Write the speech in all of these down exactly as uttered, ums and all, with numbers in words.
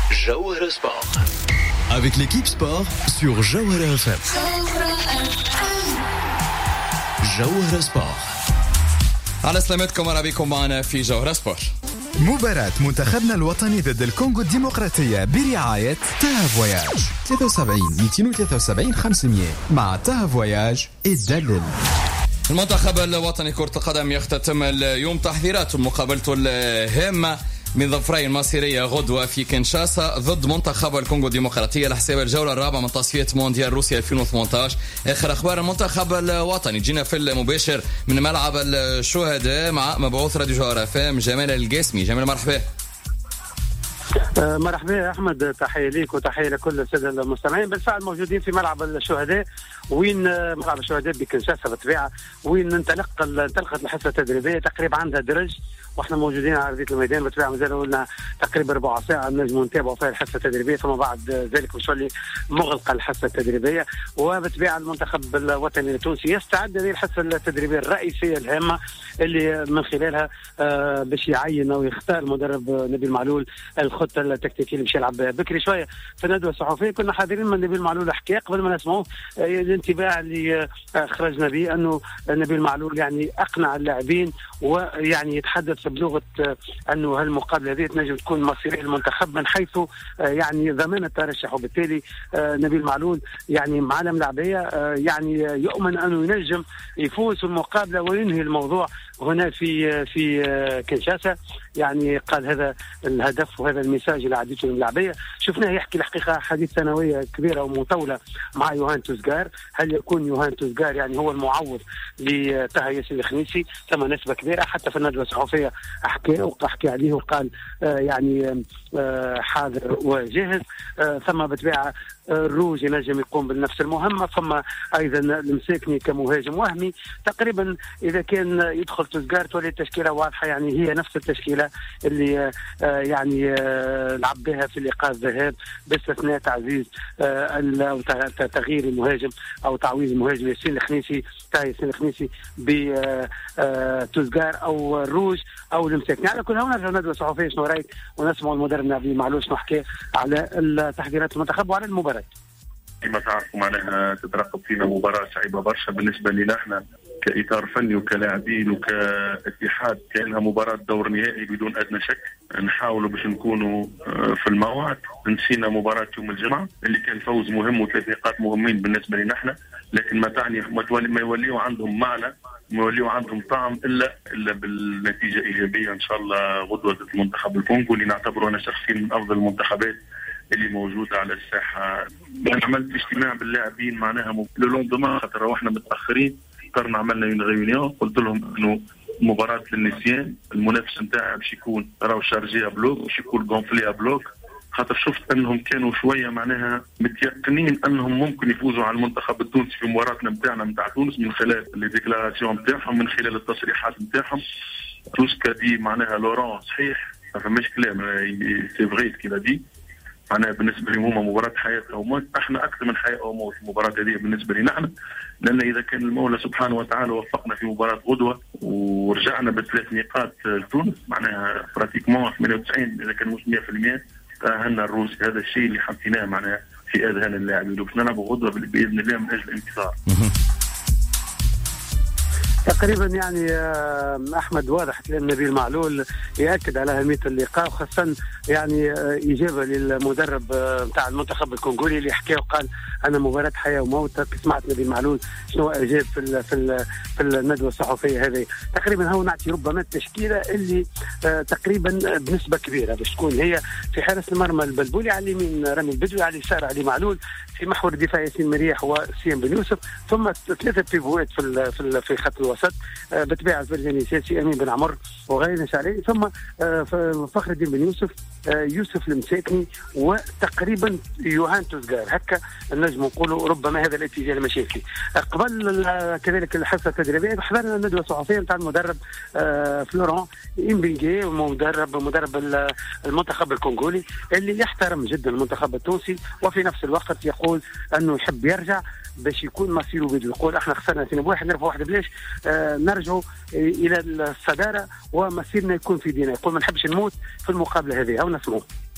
Jawahara Sport. Avec l'équipe sport sur Jawahara F M. Jawahara Sport. على سلامتكم ورحبا بكم معنا في جوهرة سبورت. مباراة منتخبنا الوطني ضد الكونغو الديمقراطية برعاية تاها فواياج ثلاثة وسبعين مئتين وثلاثة وسبعين خمسمية. مع تاها فواياج الدلل. المنتخب الوطني كرة القدم يختتم اليوم تحضيراته مقابلته الهامة من ظفرين مصيرية غدوة في كينشاسا ضد منتخب الكونغو الديمقراطية لحساب الجولة الرابعة من تصفية مونديال روسيا ألفين وثمانية عشر. آخر أخبار المنتخب الوطني جينا في المباشر من ملعب الشهداء مع مبعوث راديو جوهرة اف ام جمال القاسمي. جمال مرحبا. مرحبا يا أحمد، تحية ليك وتحية لكل السادة المستمعين. بالفعل موجودين في ملعب الشهداء، وين ملعب الشهداء بكنشاسا بالطبيعة، وين انطلق انطلقت الحصة التدريبية تقريبا عندها درج، واحنا موجودين على ارضيه الميدان. بالطبيعه مازال لنا تقريبا ربع ساعه نجموا نتابعوا فيها الحصه التدريبيه، ثم بعد ذلك بشولي مغلقه الحصه التدريبيه. وبالطبيعه المنتخب الوطني التونسي يستعد لهذه الحصه التدريبيه الرئيسيه الهامه اللي من خلالها آه باش يعين او يختار المدرب نبيل معلول الخطه التكتيكيه اللي باش يلعب بها. بكري شويه في الندوه الصحفيه كنا حاضرين من نبيل معلول حكى قبل ما نسمعوه آه الانطباع اللي آه خرجنا به انه نبيل معلول يعني اقنع اللاعبين، ويعني يتحدث بلغه انه هالمقابله هذه تنجم تكون مصيريه المنتخب من حيث يعني ضمان الترشح، وبالتالي نبيل معلول يعني معلم لعبيه يعني يؤمن انه ينجم يفوز المقابله وينهي الموضوع هنا في في كينشاسا. يعني قال هذا الهدف وهذا الميساج اللي عديته للعبيه. شفناه يحكي الحقيقه حديث ثانويه كبيره ومطوله مع يوهان توزغار. هل يكون يوهان توزغار يعني هو المعوض لطه ياسين الخنيسي؟ ثم نسبه كبيره حتى في الندوه الصحفيه احكي وحكي عليه وقال آه يعني آه حاضر وجاهز. آه ثم بالطبيعه الروج ينجم يقوم بنفس المهمه، ثم ايضا المساكني كمهاجم وهمي. تقريبا اذا كان يدخل توزغار تولي التشكيله واضحه، يعني هي نفس التشكيله اللي آه يعني آه لعب بها في لقاء الذهاب، باستثناء تعزيز آه او تغيير المهاجم او تعويض المهاجم ياسين الخنيسي ياسين الخنيسي بتوزغار او الروج او المساكني. على كل هون نرجع ندوه صحفيه شنو رايك ونسمع المدرب نبيل معلول شنو حكى على تحضيرات المنتخب وعلى المباراه. كما تعرفوا معناها تترقب فينا مباراة صعيبة برشا بالنسبة لنا احنا كإطار فني وكلاعبين وكاتحاد، كأنها مباراة دور نهائي بدون أدنى شك. نحاولوا باش نكونوا في الموعد. نسينا مباراة يوم الجمعة اللي كان فوز مهم وثلاث نقاط مهمين بالنسبة لنا احنا، لكن ما تعني ما يوليوا عندهم معنى، ما يوليوا عندهم طعم إلا إلا بالنتيجة إيجابية إن شاء الله غدوة ضد المنتخب الكونغو اللي نعتبره أنا شخصيا من أفضل المنتخبات اللي موجودة على الساحة. أنا عملت اجتماع باللاعبين معناها للوندوما خاطر روحنا متأخرين، اخترنا عملنا يون ريونيون، قلت لهم إنه مباراة للنسيان، المنافس نتاعها باش يكون راهو شارجي بلوك، باش يكون غونفلي بلوك، خاطر شفت أنهم كانوا شوية معناها متيقنين أنهم ممكن يفوزوا على المنتخب التونسي في مباراتنا نتاعنا نتاع تونس من خلال لي ديكلاراسيون نتاعهم، من خلال التصريحات نتاعهم. توسكا دي معناها لوران صحيح، ما فماش كلام، سي فغي كيما دي معناها بالنسبه لهم هما مباراه حياه او موت. احنا اكثر من حياه او موت المباراه هذه بالنسبه لنا احنا، لان اذا كان المولى سبحانه وتعالى وفقنا في مباراه غدوه ورجعنا بثلاث نقاط لتونس معناها براتيكمون ثمانية وتسعين اذا كان مش مية بالمية تاهلنا الروس. هذا الشيء اللي حطيناه معناها في اذهان اللاعبين، وباش نلعبوا غدوه باذن الله من اجل الانتصار. تقريبا يعني احمد واضح كلام نبيل معلول ياكد على اهميه اللقاء، وخاصه يعني اجابه للمدرب نتاع المنتخب الكونغولي اللي حكى وقال انا مباراه حياه وموت. سمعت نبيل معلول شنو اجاب في ال في ال في الندوه الصحفيه هذه. تقريبا هو نعطي ربما التشكيله اللي تقريبا بنسبه كبيره باش تكون هي في حارس المرمى البلبولي، على اليمين رامي البدوي، على اليسار علي معلول، في محور الدفاع ياسين مريح وسيم بن يوسف، ثم ثلاثه بيفوات في في في خط الوسط بتبيع الفرجاني سياسي امين بن عمر وغير عليه، ثم فخر الدين بن يوسف يوسف المساكني وتقريبا يوهان توزغار. هكا النجم نقولوا ربما هذا الاتجاه المشاكل. قبل كذلك الحصه التدريبيه حضرنا الندوه الصحفيه نتاع المدرب فلوران إمبينغي، مدرب مدرب المنتخب الكونغولي اللي يحترم جدا المنتخب التونسي، وفي نفس الوقت يقول انه يحب يرجع باش يكون مصيره بيده. يقول احنا خسرنا اثنين بواحد نرفع واحد بلاش آه نرجعوا الى الصداره ومصيرنا يكون في دينا. يقول ما نحبش نموت في المقابله هذه. او نسمعوا.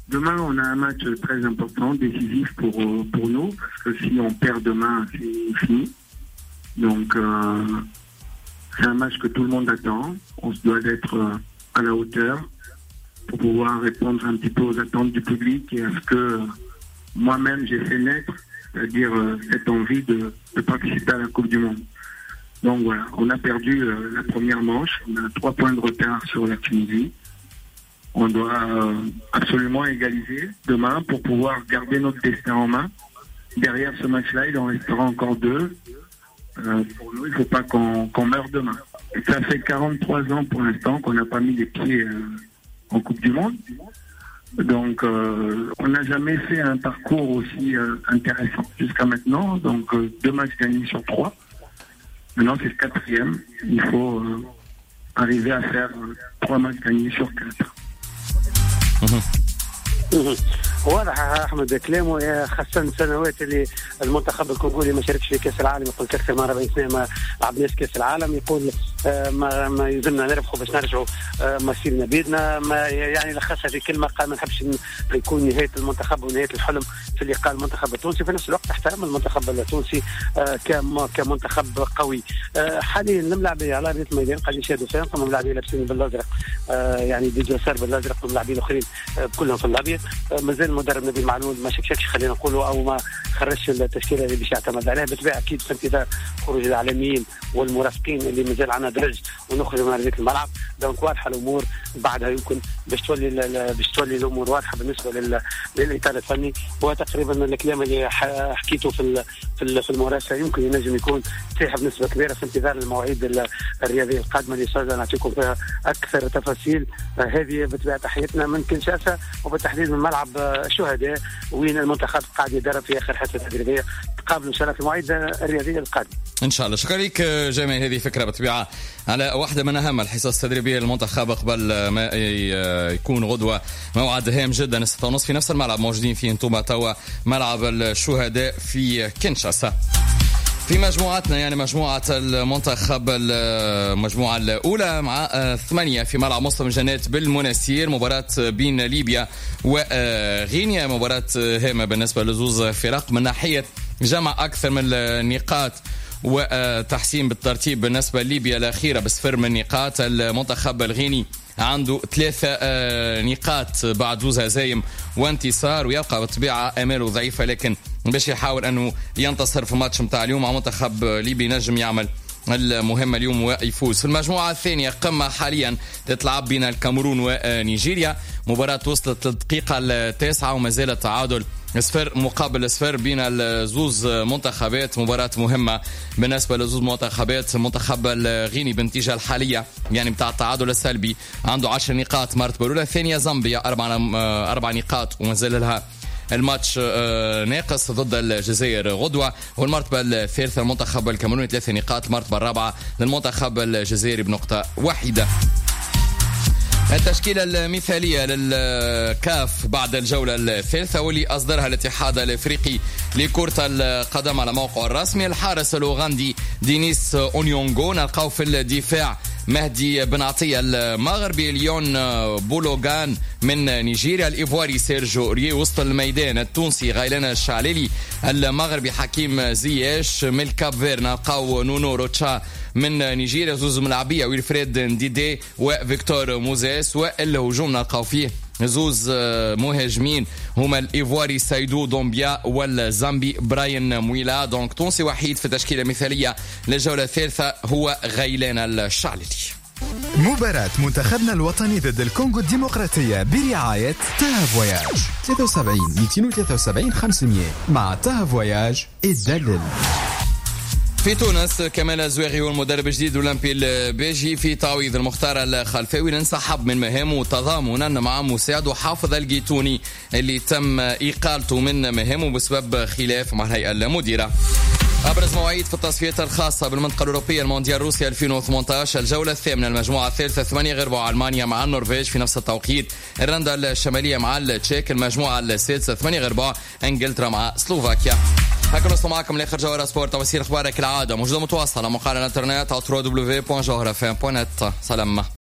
Demain, on a un match très important, décisif pour, pour nous, parce que si on perd demain, c'est fini. Donc, euh, c'est un match que tout le monde attend. On se doit d'être à la hauteur pour pouvoir répondre un petit peu aux attentes du public et à ce que moi-même j'ai fait naître, c'est-à-dire cette envie de, de participer à la Coupe du Monde. Donc voilà, on a perdu la première manche, on a trois points de retard sur la Tunisie. On doit absolument égaliser demain pour pouvoir garder notre destin en main. Derrière ce match-là, il en restera encore deux. Euh, pour nous, il ne faut pas qu'on, qu'on meure demain. Et ça fait quarante-trois ans pour l'instant qu'on n'a pas mis les pieds euh, en Coupe du Monde. Donc, euh, on n'a jamais fait un parcours aussi euh, intéressant jusqu'à maintenant. Donc, euh, deux matchs gagnés sur trois. Maintenant, c'est le quatrième. Il faut euh, arriver à faire euh, trois matchs gagnés sur quatre. واضح احمد كلامه، خاصه السنوات اللي المنتخب الكونغولي ما شاركش في كاس العالم. يقول اكثر من أربعين سنه ما لعبناش كاس العالم. يقول ما, ما يلزمنا نربحوا باش نرجعوا مسيرنا بيدنا. ما يعني لخصها في كلمه، قال ما نحبش يكون نهايه المنتخب ونهايه الحلم في اللي قال المنتخب التونسي. في نفس الوقت احترم المنتخب التونسي كمنتخب قوي. حاليا الملاعبيه على ارضيه الميدان قاعد يشاهدوا فيهم، ثم ملاعبيه لابسين بالازرق، يعني ديجا سار بالازرق، وملاعبين الاخرين كلهم في الابيض. مازال المدرب نبيل معلول ما شكشكش خلينا نقولوا، او ما خرجش التشكيله اللي باش يعتمد عليها. بالطبيعه اكيد في انتظار خروج الاعلاميين والمرافقين اللي مازال عندنا درج ونخرج من ارضيه الملعب. دونك واضحه الامور، بعدها يمكن باش تولي باش تولي الامور واضحه بالنسبه للاطار الفني. وتقريبا الكلام اللي حكيته في في المراسله يمكن ينجم يكون صحيح بنسبه كبيره، في انتظار المواعيد الرياضيه القادمه اللي سوف نعطيكم فيها اكثر تفاصيل. هذه بطبيعه تحياتنا من كنشاسا، وبالتحديد من ملعب الشهداء وين المنتخب قاعد يدرب في اخر حصه تدريبيه. تقابلوا ان شاء الله في المواعيد الرياضيه القادمه ان شاء الله. شكرا لك جميل. هذه فكره بطبيعه على واحده من اهم الحصص التدريبيه للمنتخب قبل ما يكون غدوه موعد هام جدا الساعه ونص في نفس الملعب موجودين فيه انتم توا، ملعب الشهداء في كينشاسا. في مجموعتنا يعني مجموعة المنتخب المجموعة الأولى مع ثمانية في ملعب مسلم جنات بالمناسير، مباراة بين ليبيا وغينيا، مباراة هامة بالنسبة لزوز فرق من ناحية جمع أكثر من النقاط وتحسين بالترتيب. بالنسبة لليبيا الأخيرة بصفر من نقاط، المنتخب الغيني عنده ثلاثة نقاط بعد زوز هزايم وانتصار، ويبقى بالطبيعة أماله ضعيفة، لكن باش يحاول أنه ينتصر في الماتش متاع اليوم مع منتخب ليبي نجم يعمل المهمة اليوم ويفوز. في المجموعة الثانية قمة حاليا تتلعب بين الكاميرون ونيجيريا، مباراة وصلت للدقيقة التاسعة وما زال التعادل صفر مقابل صفر بين الزوز منتخبات. مباراة مهمة بالنسبة لزوز منتخبات. المنتخب الغيني بالنتيجة الحالية يعني بتاع التعادل السلبي عنده عشر نقاط مرتبة الأولى، الثانية زامبيا أربع أربع نقاط وما زال لها الماتش ناقص ضد الجزائر غدوة. والمرتبة الثالثة المنتخب الكاميروني ثلاثة نقاط، المرتبة الرابعة للمنتخب الجزائري بنقطة واحدة. التشكيلة المثالية للكاف بعد الجولة الثالثة واللي أصدرها الاتحاد الأفريقي لكرة القدم على موقعه الرسمي: الحارس الأوغندي دينيس أونيونغو، نلقاو في الدفاع مهدي بن عطية المغربي، ليون بولوغان من نيجيريا، الإيفواري سيرجو ريي، وسط الميدان التونسي غيلان الشعليلي، المغربي حكيم زياش، من الكاب فير نلقاو نونو روتشا من نيجيريا، زوز ملاعبية ويلفريد نديدي وفيكتور موزيس، والهجوم نلقاو فيه زوز مهاجمين هما الإيفواري سايدو دومبيا والزامبي براين مويلا. دونك تونسي وحيد في تشكيلة مثالية للجولة الثالثة هو غيلان الشعللي. مباراة منتخبنا الوطني ضد الكونغو الديمقراطية برعاية تاها فواياج ثلاثة وسبعين مئتين وثلاثة وسبعين خمسمية. مع تاها فواياج الدلل. في تونس كمال الزويغي والمدرب الجديد الاولمبي البيجي في تعويض المختار الخلفاوي لانسحب من مهامه تضامنا مع مساعده حافظ الجيتوني اللي تم اقالته من مهامه بسبب خلاف مع الهيئه المديره. أبرز مواعيد في التصفيات الخاصة بالمنطقة الأوروبية: المونديال روسيا ألفين وثمانية عشر الجولة الثامنة، المجموعة الثالثة ثمانية غربوا ألمانيا مع النرويج في نفس التوقيت، إيرلندا الشمالية مع التشيك، المجموعة السادسة ثمانية غربوا إنجلترا مع سلوفاكيا. هكذا نوصل معكم لاخر جوهرة سبورت، توصيل اخبارك العادة موجودة متواصلة على موقعنا الانترنت على دبليو دبليو دبليو دوت جوهرة اف ام دوت نت. سلام.